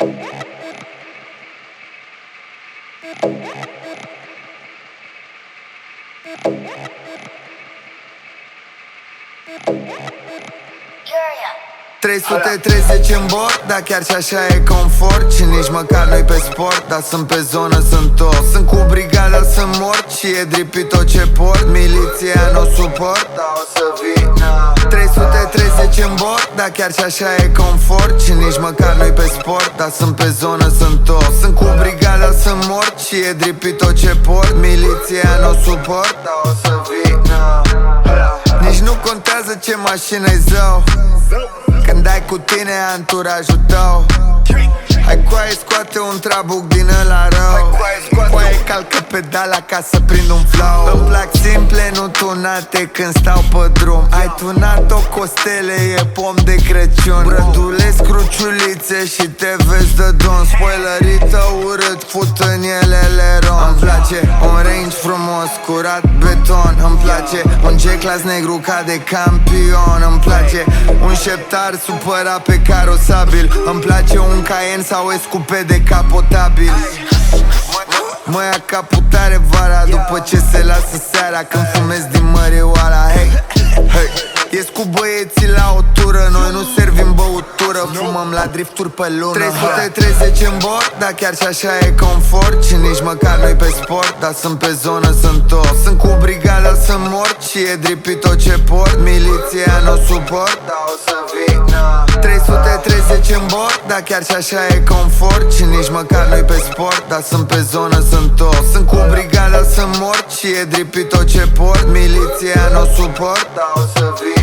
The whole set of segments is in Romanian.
$330 în bord, dar chiar și așa e confort. Și nici măcar nu-i pe sport, dar sunt pe zonă, sunt tot. Sunt cu brigada, sunt mort și e dripit tot ce port. Miliția n-o suport, dar o să vină. 330 în bord, dar chiar și așa e confort. Și nici măcar nu-i pe sport, dar sunt pe zonă, sunt tot. Sunt cu brigada, sunt mort și e dripit tot ce port. Miliția n-o suport, dar o să vină. Nici nu contează ce mașină-i zău, când ai cu tine anturajul tău. Hai coaie, scoate un trabuc din ăla rău. Coaie, calcă pedala ca să prind un flow. Îmi plac simple, nu tunate când stau pe drum. Ai tunat o costele, e pom de Crăciun. Brădulesc cruciulițe și te vezi de don. Spoilerită urât, fut în ele leron. Îmi place un range frumos, curat beton. Îmi place un G-Class negru ca de campion. Îmi place un șeptar supărat pe carosabil. Îmi place un Cayenne sau SQP decapotabil. Mă ia caputare vara după ce se lasă seara, când fumez din mărioara. Hey, hey. Ies cu băieții la o tură, noi nu servim băutură, fumăm la drifturi pe lună. 330 în bord, dar chiar și așa e confort. Și nici măcar nu-i pe sport, dar sunt pe zonă, sunt tot. Sunt cu brigada, sunt mort și e dripit tot ce port. Miliția n-o suport, dar o să vină. 330 în bord, dar chiar și așa e confort. Și nici măcar nu-i pe sport, dar sunt pe zonă, sunt tot. Sunt cu brigada, sunt mort și e dripit tot ce port. Miliția n-o suport, dar o să vină.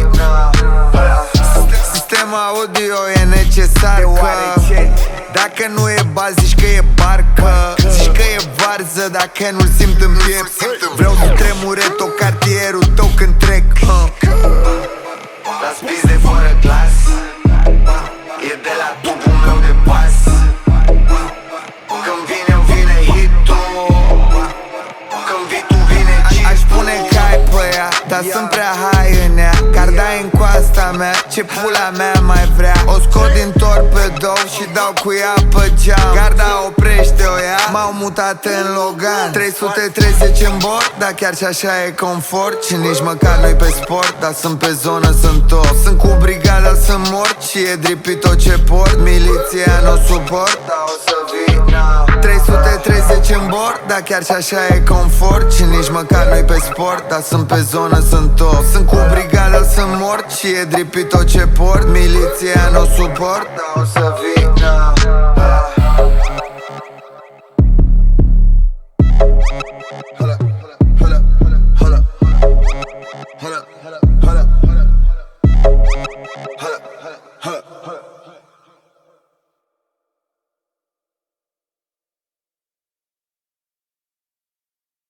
Sistem audio e necesar, că dacă nu e baz, zici că e barcă. Zici că e varză dacă nu-l simt în piept. Vreau să tremure tot cartierul tău când trec. Las piste fără clas, e de la tubul meu de pas. Când vine, vine hit-ul. Când vii tu, vine hit-ul. Aș pune cai pe ea, dar sunt prea high în ea. Garda-i în coasta mea, ce pula mea mai vrea. O scot din torpedou și dau cu ea pe geam. Garda oprește-o ea, m-au mutat în Logan. 330 în bord, dar chiar și așa e confort. Și nici măcar nu-i pe sport, dar sunt pe zonă, sunt tot. Sunt cu brigada, sunt mort și e dripit tot ce port. Miliția n-o suport, dar o să vină. 330 în bord, dar chiar și așa e confort. Și nici măcar nu-i pe sport, dar sunt pe zonă, sunt tot. Sunt cu brigada, sunt mort și e dripit tot ce port. Miliția n-o suport, dar o să vină.